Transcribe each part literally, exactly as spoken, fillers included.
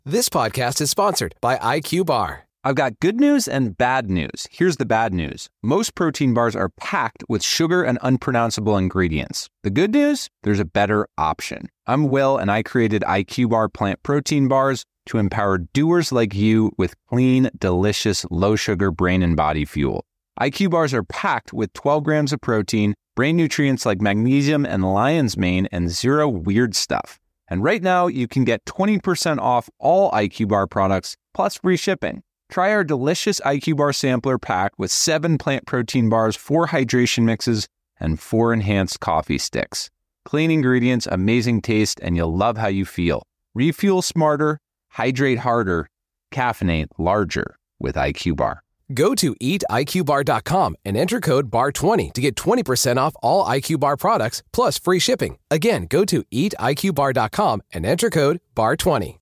This podcast is sponsored by I Q Bar. I've got good news and bad news. Here's the bad news. Most protein bars are packed with sugar and unpronounceable ingredients. The good news? There's a better option. I'm Will, and I created I Q Bar plant protein bars to empower doers like you with clean, delicious, low-sugar brain and body fuel. I Q Bars are packed with twelve grams of protein, brain nutrients like magnesium and lion's mane, and zero weird stuff. And right now, you can get twenty percent off all I Q Bar products, plus free shipping. Try our delicious I Q Bar sampler pack with seven plant protein bars, four hydration mixes, and four enhanced coffee sticks. Clean ingredients, amazing taste, and you'll love how you feel. Refuel smarter, hydrate harder, caffeinate larger with I Q Bar. Go to eat I Q bar dot com and enter code B A R twenty to get twenty percent off all I Q Bar products plus free shipping. Again, go to eat I Q bar dot com and enter code B A R twenty.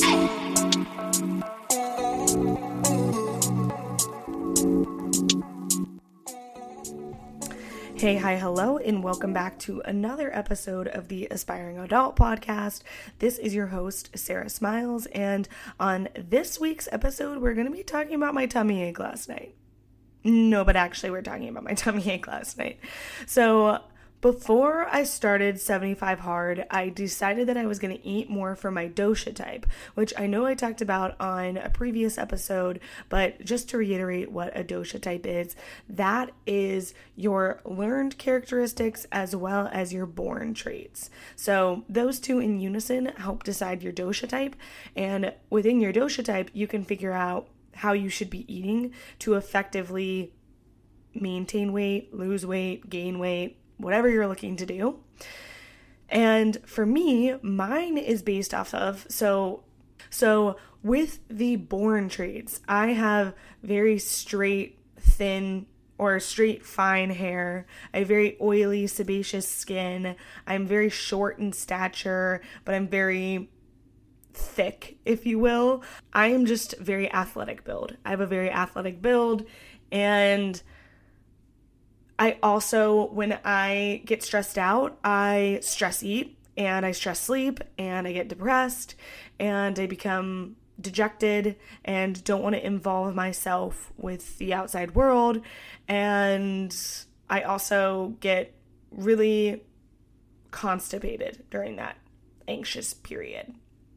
Hey, hi, hello, and welcome back to another episode of the Aspiring Adult Podcast. This is your host, Sarah Smiles, and on this week's episode, we're going to be talking about my tummy ache last night. No, but actually, we're talking about my tummy ache last night. So, before I started seventy-five Hard, I decided that I was going to eat more for my dosha type, which I know I talked about on a previous episode, but just to reiterate what a dosha type is, that is your learned characteristics as well as your born traits. So those two in unison help decide your dosha type, and within your dosha type, you can figure out how you should be eating to effectively maintain weight, lose weight, gain weight, whatever you're looking to do. And for me, mine is based off of, so, so with the born traits, I have very straight, thin, or straight, fine hair, a very oily, sebaceous skin. I'm very short in stature, but I'm very thick, if you will. I am just very athletic build. I have a very athletic build, and I also, when I get stressed out, I stress eat and I stress sleep and I get depressed and I become dejected and don't want to involve myself with the outside world. And I also get really constipated during that anxious period.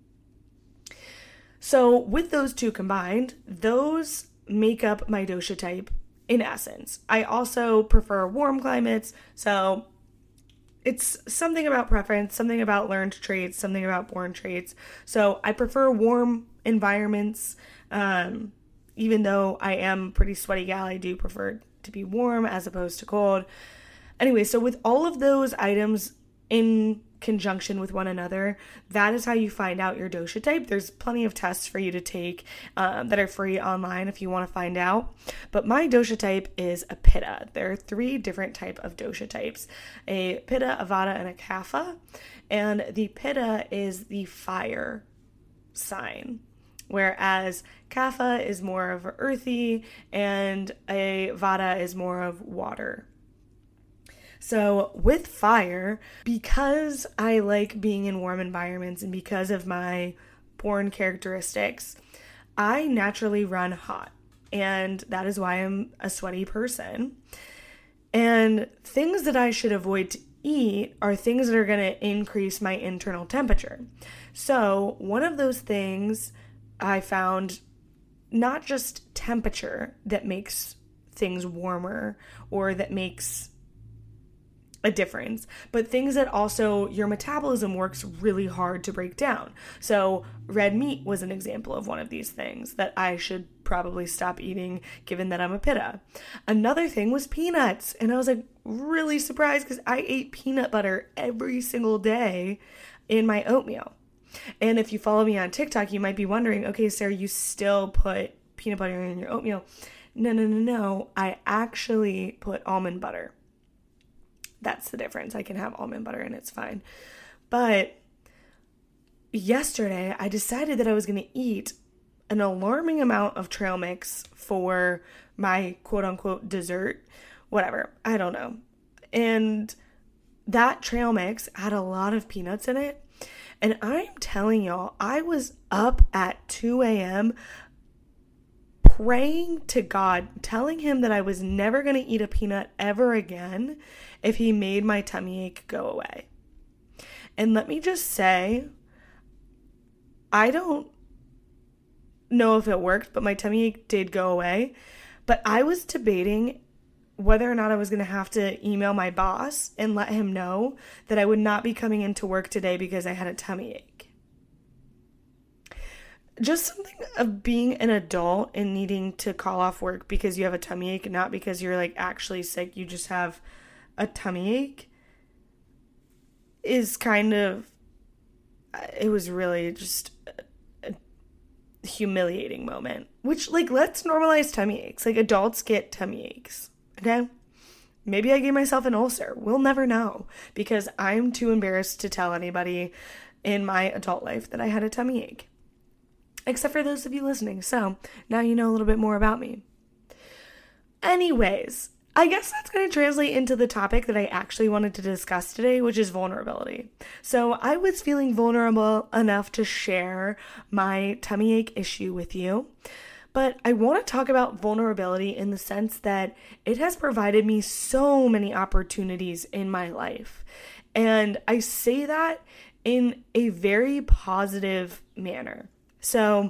So with those two combined, those make up my dosha type. In essence, I also prefer warm climates, so it's something about preference, something about learned traits, something about born traits. So I prefer warm environments, um, even though I am a pretty sweaty gal, I do prefer to be warm as opposed to cold. Anyway, so with all of those items in conjunction with one another, that is how you find out your dosha type. There's plenty of tests for you to take um, that are free online if you want to find out. But my dosha type is a pitta. There are three different type of dosha types: a pitta, a vata, and a kapha. And the pitta is the fire sign, whereas kapha is more of earthy and a vata is more of water. So with fire, because I like being in warm environments and because of my born characteristics, I naturally run hot. And that is why I'm a sweaty person. And things that I should avoid to eat are things that are going to increase my internal temperature. So one of those things I found, not just temperature that makes things warmer or that makes a difference, but things that also your metabolism works really hard to break down. So red meat was an example of one of these things that I should probably stop eating given that I'm a pitta. Another thing was peanuts, and I was like really surprised because I ate peanut butter every single day in my oatmeal. And if you follow me on TikTok, you might be wondering, okay, Sarah, you still put peanut butter in your oatmeal. No, no, no, no. I actually put almond butter. That's the difference. I can have almond butter and it's fine. But yesterday, I decided that I was going to eat an alarming amount of trail mix for my quote-unquote dessert. Whatever. I don't know. And that trail mix had a lot of peanuts in it. And I'm telling y'all, I was up at two a.m. praying to God, telling him that I was never going to eat a peanut ever again if he made my tummy ache go away. And let me just say, I don't know if it worked, but my tummy ache did go away. But I was debating whether or not I was going to have to email my boss and let him know that I would not be coming into work today because I had a tummy ache. Just something of being an adult and needing to call off work because you have a tummy ache, not because you're like actually sick, you just have a tummy ache, is kind of, it was really just a, a humiliating moment. Which, like, let's normalize tummy aches. Like, adults get tummy aches, okay? Maybe I gave myself an ulcer. We'll never know because I'm too embarrassed to tell anybody in my adult life that I had a tummy ache. Except for those of you listening. So now you know a little bit more about me. Anyways, I guess that's going to translate into the topic that I actually wanted to discuss today, which is vulnerability. So I was feeling vulnerable enough to share my tummy ache issue with you. But I want to talk about vulnerability in the sense that it has provided me so many opportunities in my life. And I say that in a very positive manner. So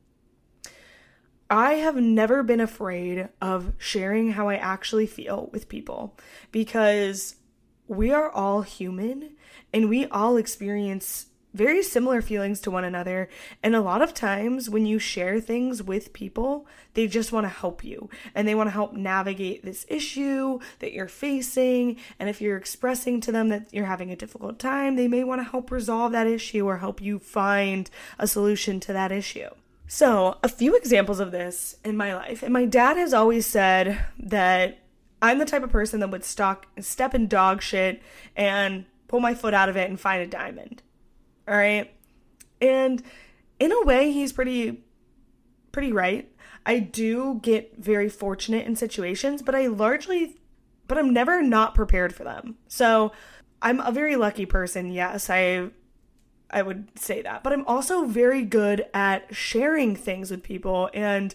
I have never been afraid of sharing how I actually feel with people because we are all human and we all experience very similar feelings to one another. And a lot of times when you share things with people, they just want to help you and they want to help navigate this issue that you're facing. And if you're expressing to them that you're having a difficult time, they may want to help resolve that issue or help you find a solution to that issue. So a few examples of this in my life. And my dad has always said that I'm the type of person that would stalk, step in dog shit and pull my foot out of it and find a diamond. All right. And in a way, he's pretty, pretty right. I do get very fortunate in situations, but I largely, but I'm never not prepared for them. So I'm a very lucky person. Yes, I, I would say that, but I'm also very good at sharing things with people and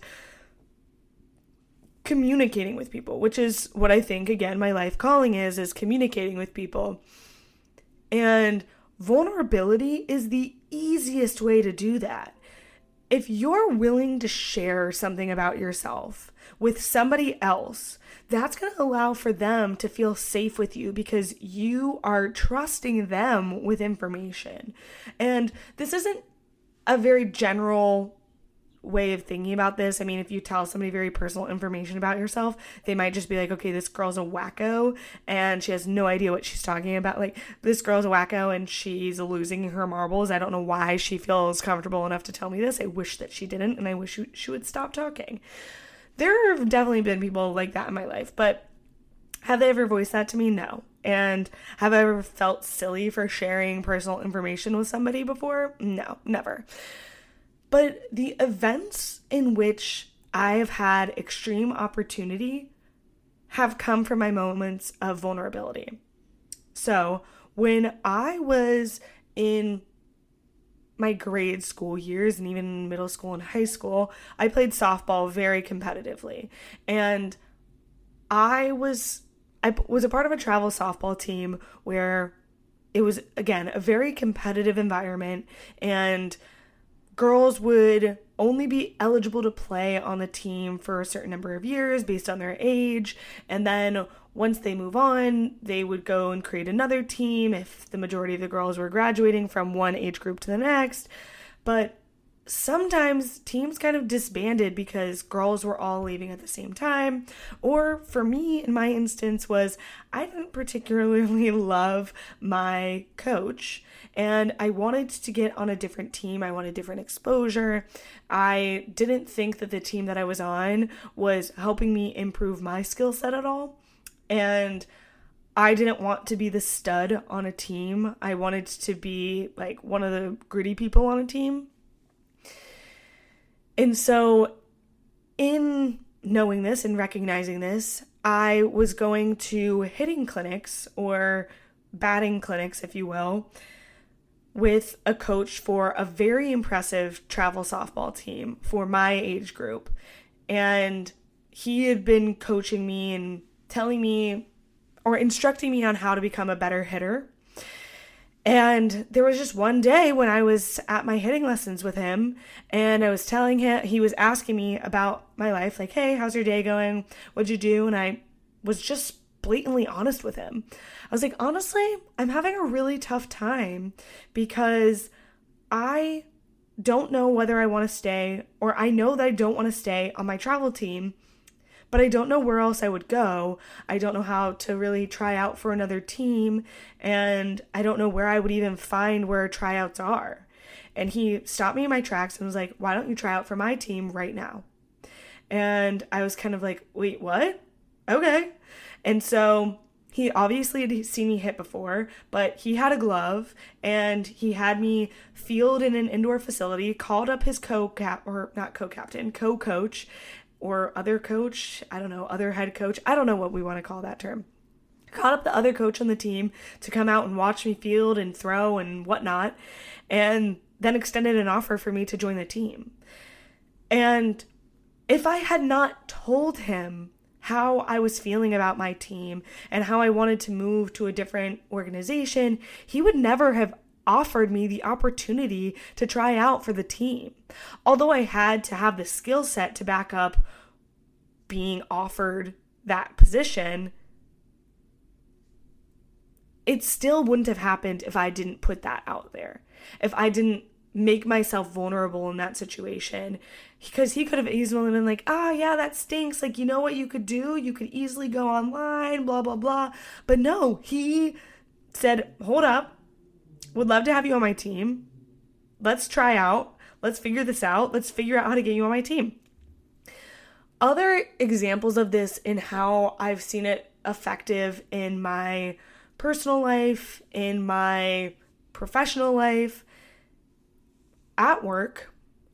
communicating with people, which is what I think, again, my life calling is, is communicating with people. And vulnerability is the easiest way to do that. If you're willing to share something about yourself with somebody else, that's going to allow for them to feel safe with you because you are trusting them with information. And this isn't a very general way of thinking about this. I mean, if you tell somebody very personal information about yourself, they might just be like, okay, this girl's a wacko and she has no idea what she's talking about. Like, this girl's a wacko and she's losing her marbles. I don't know why she feels comfortable enough to tell me this. I wish that she didn't, and I wish she would stop talking. There have definitely been people like that in my life, but have they ever voiced that to me? No. And have I ever felt silly for sharing personal information with somebody before? No, never. But the events in which I have had extreme opportunity have come from my moments of vulnerability. So when I was in my grade school years and even middle school and high school, I played softball very competitively. And I was I was a part of a travel softball team where it was, again, a very competitive environment, and girls would only be eligible to play on the team for a certain number of years based on their age. And then once they move on, they would go and create another team if the majority of the girls were graduating from one age group to the next. But sometimes teams kind of disbanded because girls were all leaving at the same time. Or for me, in my instance, was I didn't particularly love my coach and I wanted to get on a different team. I wanted different exposure. I didn't think that the team that I was on was helping me improve my skill set at all. And I didn't want to be the stud on a team. I wanted to be like one of the gritty people on a team. And so in knowing this and recognizing this, I was going to hitting clinics or batting clinics, if you will, with a coach for a very impressive travel softball team for my age group. And he had been coaching me and telling me or instructing me on how to become a better hitter. And there was just one day when I was at my hitting lessons with him, and I was telling him, he was asking me about my life, like, hey, how's your day going? What'd you do? And I was just blatantly honest with him. I was like, honestly, I'm having a really tough time because I don't know whether I want to stay, or I know that I don't want to stay on my travel team, but I don't know where else I would go. I don't know how to really try out for another team, and I don't know where I would even find where tryouts are. And he stopped me in my tracks and was like, why don't you try out for my team right now? And I was kind of like, wait, what? Okay. And so he obviously had seen me hit before, but he had a glove and he had me field in an indoor facility, called up his co-cap, or not co-captain, co-coach, or other coach, I don't know, other head coach, I don't know what we want to call that term. Called up the other coach on the team to come out and watch me field and throw and whatnot, and then extended an offer for me to join the team. And if I had not told him how I was feeling about my team and how I wanted to move to a different organization, he would never have offered me the opportunity to try out for the team. Although I had to have the skill set to back up being offered that position, it still wouldn't have happened if I didn't put that out there. If I didn't make myself vulnerable in that situation, because he could have easily been like, ah, yeah, that stinks. Like, you know what you could do? You could easily go online, blah, blah, blah. But no, he said, hold up. Would love to have you on my team. Let's try out. Let's figure this out. Let's figure out how to get you on my team. Other examples of this in how I've seen it effective in my personal life, in my professional life, at work,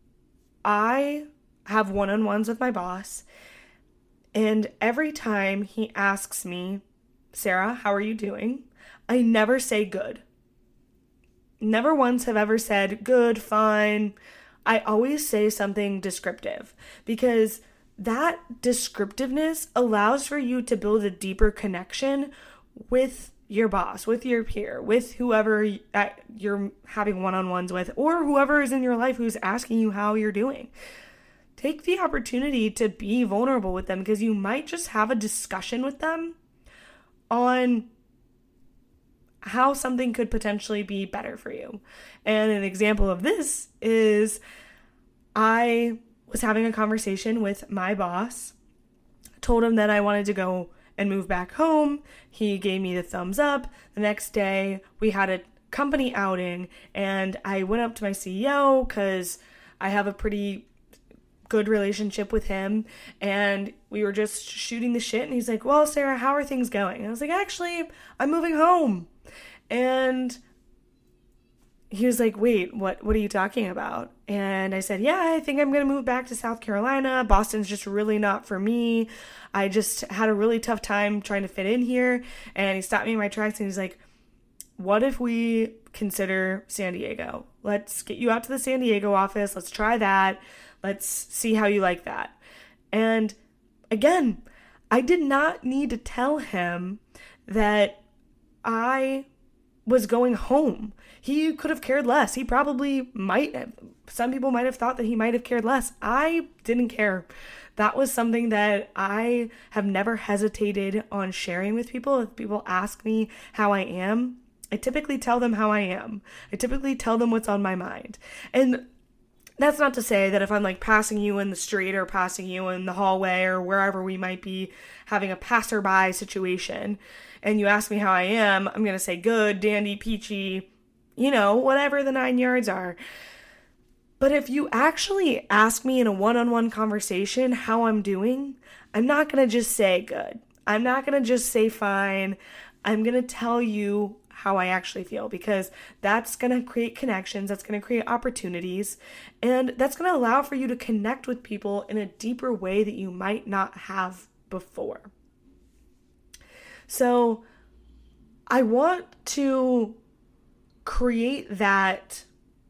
I have one-on-ones with my boss, and every time he asks me, Sarah, how are you doing? I never say good. Never once have ever said good, fine. I always say something descriptive, because that descriptiveness allows for you to build a deeper connection with your boss, with your peer, with whoever you're having one-on-ones with, or whoever is in your life who's asking you how you're doing. Take the opportunity to be vulnerable with them, because you might just have a discussion with them on how something could potentially be better for you. And an example of this is I was having a conversation with my boss, told him that I wanted to go and move back home. He gave me the thumbs up. The next day we had a company outing, and I went up to my C E O because I have a pretty good relationship with him, and we were just shooting the shit, and he's like, well, Sarah, how are things going? And I was like, actually, I'm moving home. And he was like, wait, what, what are you talking about? And I said, yeah, I think I'm going to move back to South Carolina. Boston's just really not for me. I just had a really tough time trying to fit in here. And he stopped me in my tracks and he's like, what if we consider San Diego? Let's get you out to the San Diego office. Let's try that. Let's see how you like that. And again, I did not need to tell him that I was going home. He could have cared less. He probably might have. Some people might have thought that he might have cared less. I didn't care. That was something that I have never hesitated on sharing with people. If people ask me how I am, I typically tell them how I am. I typically tell them what's on my mind. And that's not to say that if I'm like passing you in the street or passing you in the hallway or wherever we might be having a passerby situation and you ask me how I am, I'm going to say good, dandy, peachy, you know, whatever the nine yards are. But if you actually ask me in a one-on-one conversation how I'm doing, I'm not going to just say good. I'm not going to just say fine. I'm going to tell you how I actually feel, because that's going to create connections, that's going to create opportunities, and that's going to allow for you to connect with people in a deeper way that you might not have before. So I want to create that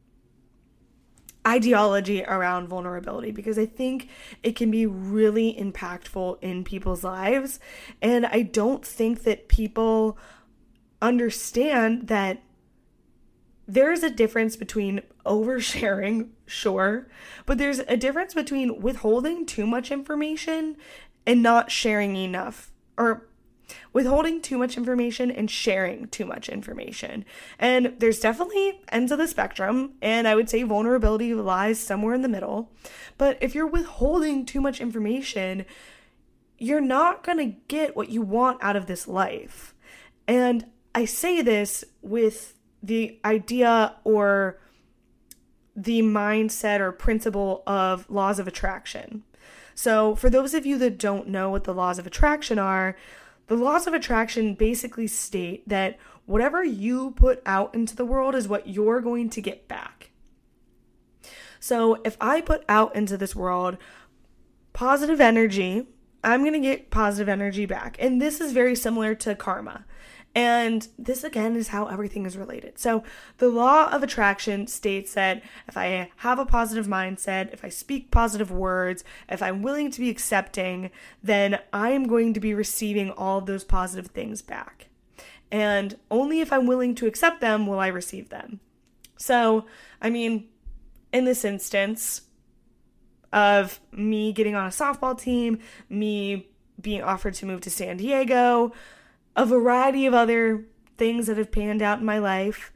ideology around vulnerability, because I think it can be really impactful in people's lives. And I don't think that people understand that there's a difference between oversharing, sure, but there's a difference between withholding too much information and not sharing enough, or withholding too much information and sharing too much information. And there's definitely ends of the spectrum, and I would say vulnerability lies somewhere in the middle. But if you're withholding too much information, you're not going to get what you want out of this life. And I say this with the idea or the mindset or principle of laws of attraction. So for those of you that don't know what the laws of attraction are, the laws of attraction basically state that whatever you put out into the world is what you're going to get back. So if I put out into this world positive energy, I'm going to get positive energy back. And this is very similar to karma. And this, again, is how everything is related. So the law of attraction states that if I have a positive mindset, if I speak positive words, if I'm willing to be accepting, then I am going to be receiving all of those positive things back. And only if I'm willing to accept them will I receive them. So, I mean, in this instance of me getting on a softball team, me being offered to move to San Diego, a variety of other things that have panned out in my life,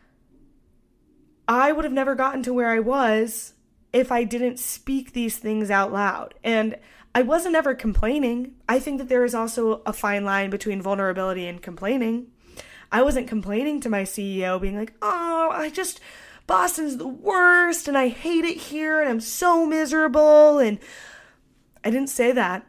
I would have never gotten to where I was if I didn't speak these things out loud. And I wasn't ever complaining. I think that there is also a fine line between vulnerability and complaining. I wasn't complaining to my C E O being like, oh, I just, Boston's the worst and I hate it here and I'm so miserable. And I didn't say that.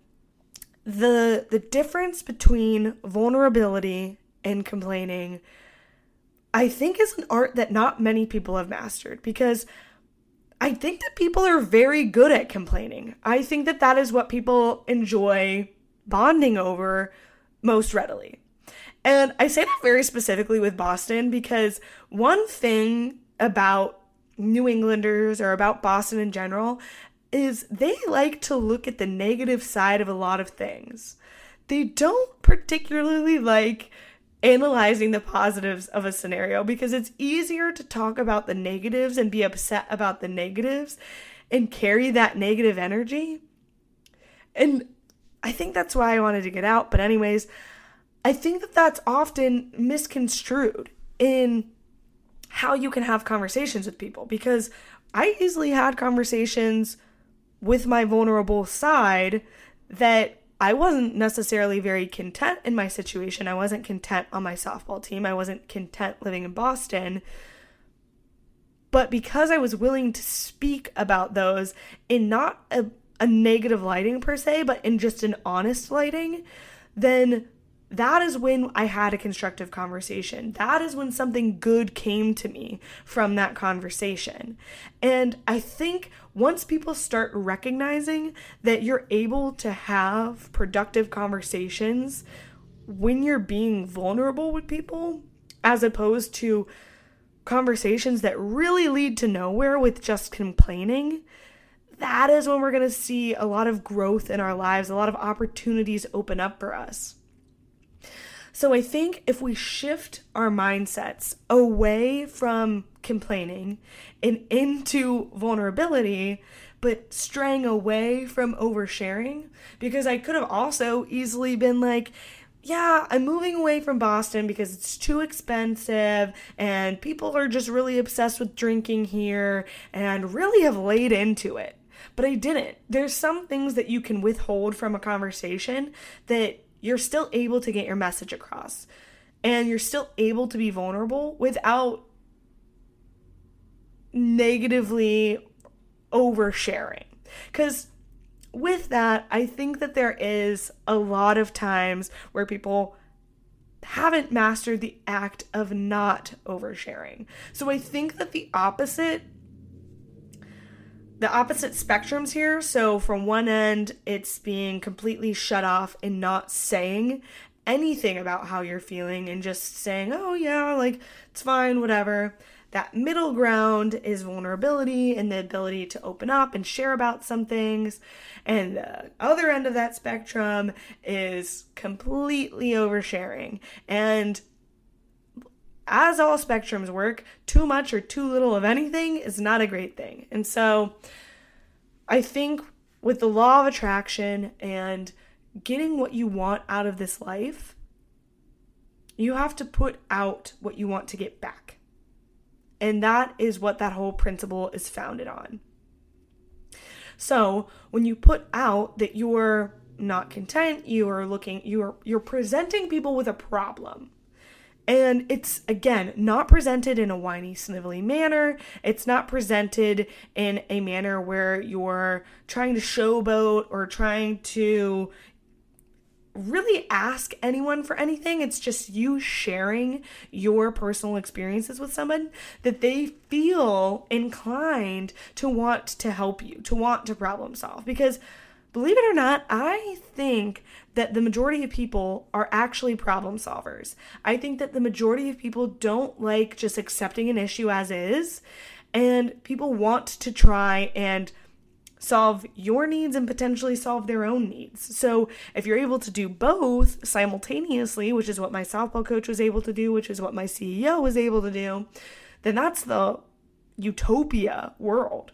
The the difference between vulnerability and complaining, I think, is an art that not many people have mastered, because I think that people are very good at complaining. I think that that is what people enjoy bonding over most readily. And I say that very specifically with Boston, because one thing about New Englanders or about Boston in general is they like to look at the negative side of a lot of things. They don't particularly like analyzing the positives of a scenario, because it's easier to talk about the negatives and be upset about the negatives and carry that negative energy. And I think that's why I wanted to get out. But anyways, I think that that's often misconstrued in how you can have conversations with people, because I easily had conversations with my vulnerable side that I wasn't necessarily very content in my situation. I wasn't content on my softball team. I wasn't content living in Boston. But because I was willing to speak about those in not a, a negative lighting per se, but in just an honest lighting, then that is when I had a constructive conversation. That is when something good came to me from that conversation. And I think once people start recognizing that you're able to have productive conversations when you're being vulnerable with people, as opposed to conversations that really lead to nowhere with just complaining, that is when we're going to see a lot of growth in our lives, a lot of opportunities open up for us. So I think if we shift our mindsets away from complaining and into vulnerability, but straying away from oversharing, because I could have also easily been like, yeah, I'm moving away from Boston because it's too expensive and people are just really obsessed with drinking here, and really have laid into it. But I didn't. There's some things that you can withhold from a conversation that you're still able to get your message across, and you're still able to be vulnerable without negatively oversharing. Because with that, I think that there is a lot of times where people haven't mastered the act of not oversharing. So I think that the opposite The opposite spectrums here. So from one end, it's being completely shut off and not saying anything about how you're feeling and just saying, oh yeah, like it's fine, whatever. That middle ground is vulnerability and the ability to open up and share about some things. And the other end of that spectrum is completely oversharing. And as all spectrums work, too much or too little of anything is not a great thing. And so I think with the law of attraction and getting what you want out of this life, you have to put out what you want to get back. And that is what that whole principle is founded on. So when you put out that you're not content, you are looking, you're you're presenting people with a problem. And it's, again, not presented in a whiny, snivelly manner. It's not presented in a manner where you're trying to showboat or trying to really ask anyone for anything. It's just you sharing your personal experiences with someone that they feel inclined to want to help you, to want to problem solve. Because believe it or not, I think that the majority of people are actually problem solvers. I think that the majority of people don't like just accepting an issue as is, and people want to try and solve your needs and potentially solve their own needs. So if you're able to do both simultaneously, which is what my softball coach was able to do, which is what my C E O was able to do, then that's the utopia world.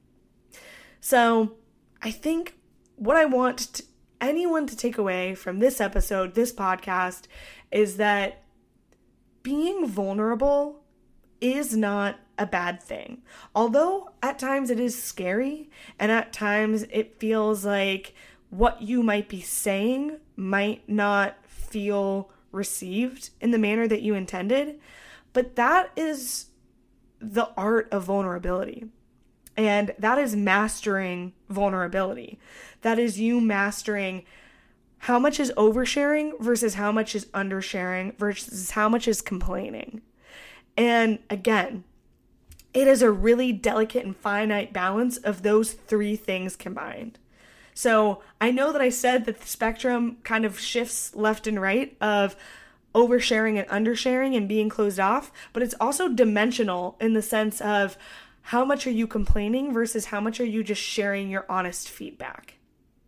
So I think what I want to, anyone to take away from this episode, this podcast, is that being vulnerable is not a bad thing. Although at times it is scary, and at times it feels like what you might be saying might not feel received in the manner that you intended, but that is the art of vulnerability. And that is mastering vulnerability. That is you mastering how much is oversharing versus how much is undersharing versus how much is complaining. And again, it is a really delicate and finite balance of those three things combined. So I know that I said that the spectrum kind of shifts left and right of oversharing and undersharing and being closed off, but it's also dimensional in the sense of how much are you complaining versus how much are you just sharing your honest feedback.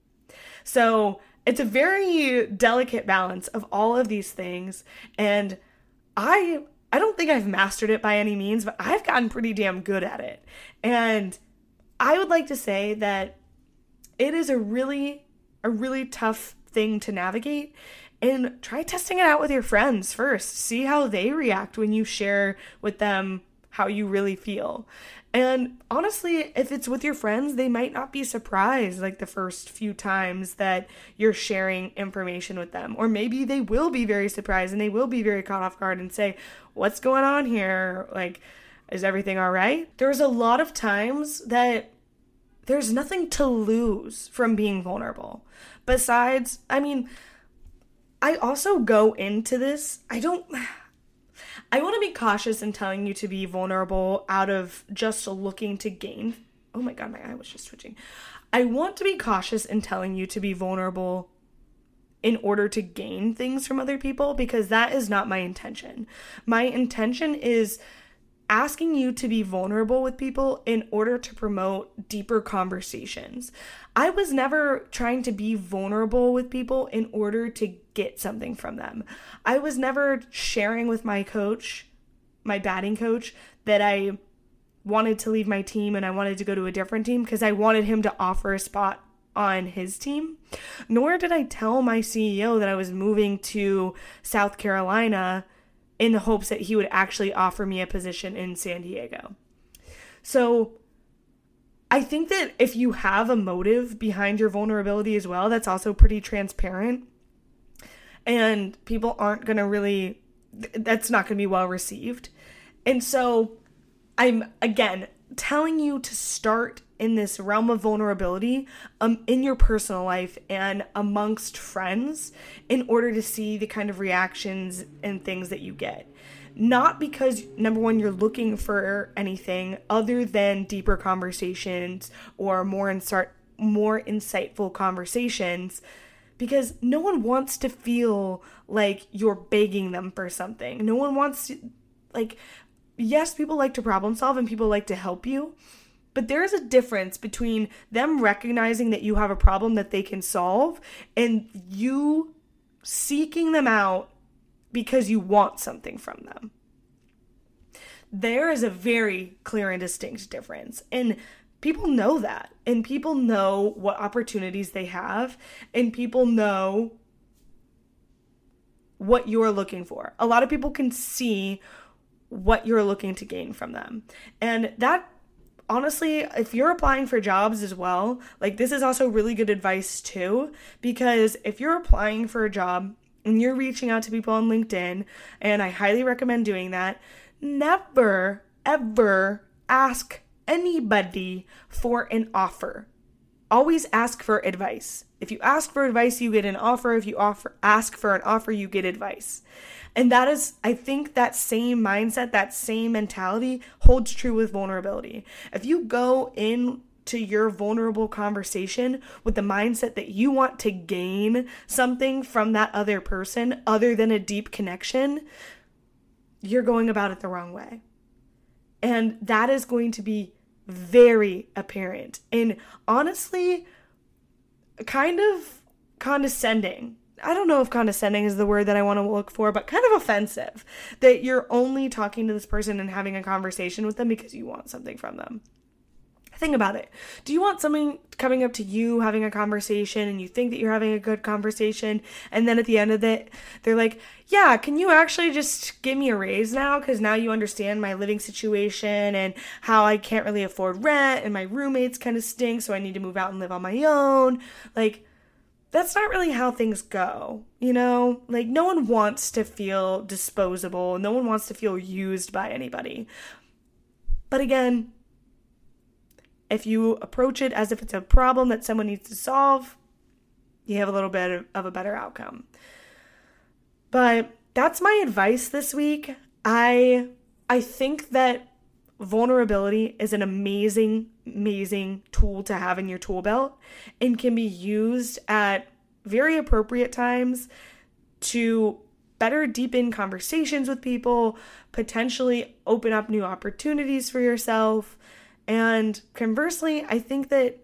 So it's a very delicate balance of all of these things. And I I don't think I've mastered it by any means, but I've gotten pretty damn good at it. And I would like to say that it is a really, a really tough thing to navigate. And try testing it out with your friends first. See how they react when you share with them how you really feel. And honestly, if it's with your friends, they might not be surprised like the first few times that you're sharing information with them. Or maybe they will be very surprised and they will be very caught off guard and say, what's going on here? Like, is everything all right? There's a lot of times that there's nothing to lose from being vulnerable. Besides, I mean, I also go into this, I don't... I want to be cautious in telling you to be vulnerable out of just looking to gain. Oh my God, my eye was just twitching. I want to be cautious in telling you to be vulnerable in order to gain things from other people, because that is not my intention. My intention is asking you to be vulnerable with people in order to promote deeper conversations. I was never trying to be vulnerable with people in order to get something from them. I was never sharing with my coach, my batting coach, that I wanted to leave my team and I wanted to go to a different team because I wanted him to offer a spot on his team. Nor did I tell my C E O that I was moving to South Carolina in the hopes that he would actually offer me a position in San Diego. So I think that if you have a motive behind your vulnerability as well, that's also pretty transparent. And people aren't going to really, that's not going to be well received. And so I'm, again, telling you to start in this realm of vulnerability um, in your personal life and amongst friends in order to see the kind of reactions and things that you get. Not because, number one, you're looking for anything other than deeper conversations or more insart, more insightful conversations, because no one wants to feel like you're begging them for something. No one wants to, like, yes, people like to problem solve and people like to help you, but there is a difference between them recognizing that you have a problem that they can solve and you seeking them out because you want something from them. There is a very clear and distinct difference. And people know that. And people know what opportunities they have. And people know what you're looking for. A lot of people can see what you're looking to gain from them. And that, honestly, if you're applying for jobs as well, like, this is also really good advice too, because if you're applying for a job and you're reaching out to people on LinkedIn, and I highly recommend doing that, never, ever ask anybody for an offer. Always ask for advice. If you ask for advice, you get an offer. If you offer ask for an offer, you get advice. And that is, I think that same mindset, that same mentality holds true with vulnerability. If you go in to your vulnerable conversation with the mindset that you want to gain something from that other person other than a deep connection, you're going about it the wrong way. And that is going to be very apparent and honestly kind of condescending. I don't know if condescending is the word that I want to look for, but kind of offensive that you're only talking to this person and having a conversation with them because you want something from them. Think about it. Do you want someone coming up to you, having a conversation, and you think that you're having a good conversation, and then at the end of it, they're like, yeah, can you actually just give me a raise now? Because now you understand my living situation and how I can't really afford rent, and my roommates kind of stink, so I need to move out and live on my own. Like, that's not really how things go, you know? Like, no one wants to feel disposable. No one wants to feel used by anybody. But again, if you approach it as if it's a problem that someone needs to solve, you have a little bit of a better outcome. But that's my advice this week. I I think that vulnerability is an amazing, amazing tool to have in your tool belt and can be used at very appropriate times to better deepen conversations with people, potentially open up new opportunities for yourself. And conversely, I think that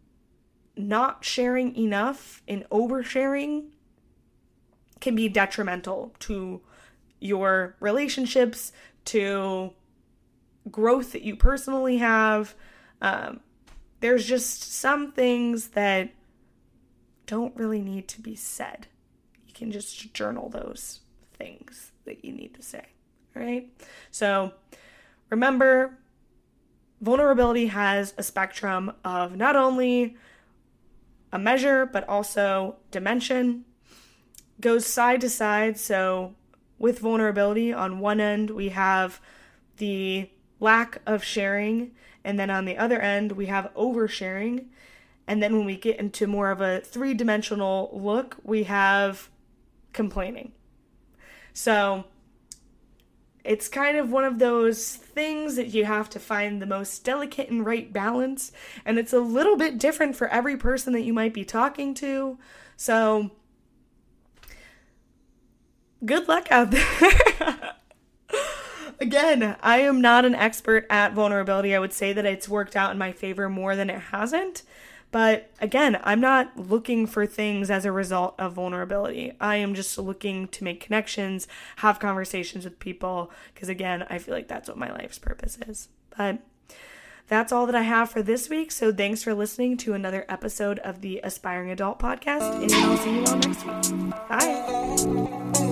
not sharing enough and oversharing can be detrimental to your relationships, to growth that you personally have. Um, there's just some things that don't really need to be said. You can just journal those things that you need to say, all right? So remember, vulnerability has a spectrum of not only a measure, but also dimension. Goes side to side. So with vulnerability, on one end, we have the lack of sharing. And then on the other end, we have oversharing. And then when we get into more of a three-dimensional look, we have complaining. So it's kind of one of those things that you have to find the most delicate and right balance. And it's a little bit different for every person that you might be talking to. So good luck out there. Again, I am not an expert at vulnerability. I would say that it's worked out in my favor more than it hasn't. But again, I'm not looking for things as a result of vulnerability. I am just looking to make connections, have conversations with people, because again, I feel like that's what my life's purpose is. But that's all that I have for this week. So thanks for listening to another episode of the Aspiring Adult Podcast, and I'll see you all next week. Bye.